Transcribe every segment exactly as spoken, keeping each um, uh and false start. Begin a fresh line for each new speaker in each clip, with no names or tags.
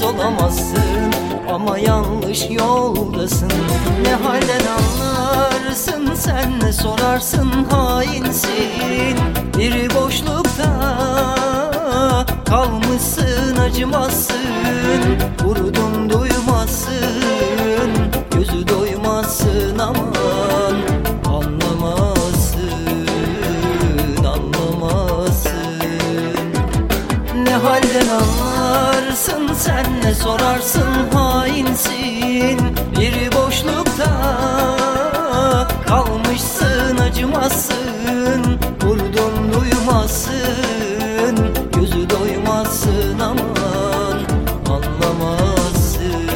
olamazsın ama yanlış yoldasın. Ne halden anlarsın sen, ne sorarsın, hainsin. Bir boşlukta kalmışsın, acımazsın. Vurdun duymazsın, gözü doymazsın, aman anlamazsın, anlamazsın. Ne halden anlarsın sen, ne sorarsın, hainsin. Bir boşlukta kalmışsın, acımazsın. Vurdun duymazsın, gözü doymazsın, aman anlamazsın,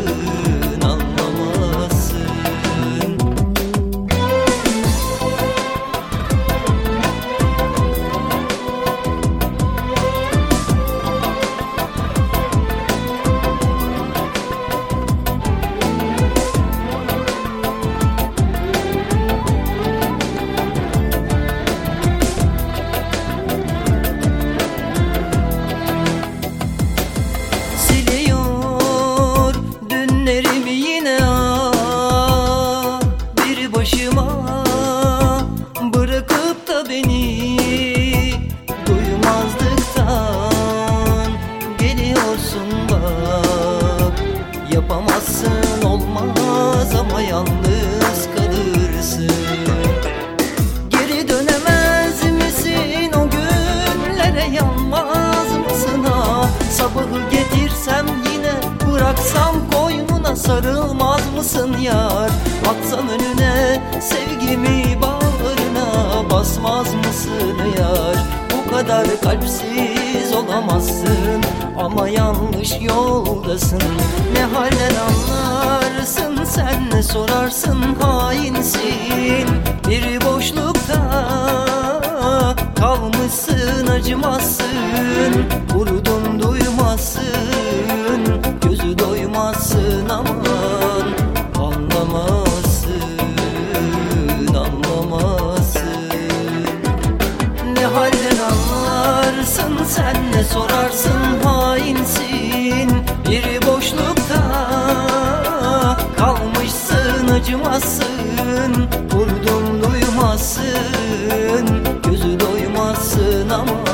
anlamazsın. Bırakıp da beni duymazlıktan geliyorsun bak. Yapamazsın, olmaz ama yalnız kalırsın. Geri dönemez misin o günlere, yanmaz mısın ha? Sabahı getirsem yine bıraksam koynuna, sarılmaz mısın yar? Atsam önüne sevgimi bağrına, basmaz mısın yar? Bu kadar kalpsiz olamazsın ama yanlış yoldasın. Ne halden anlarsın sen, ne sorarsın, hainsin. Bir boşlukta kalmışsın, acımazsın. Vurdun duymazsın, gözü doymazsın, aman anlamazsın, anlamazsın. Ne halden anlarsın sen, ne sorarsın, hainsin. Bir boşlukta kalmışsın, acımazsın. Vurdun duymazsın, gözü doymazsın, aman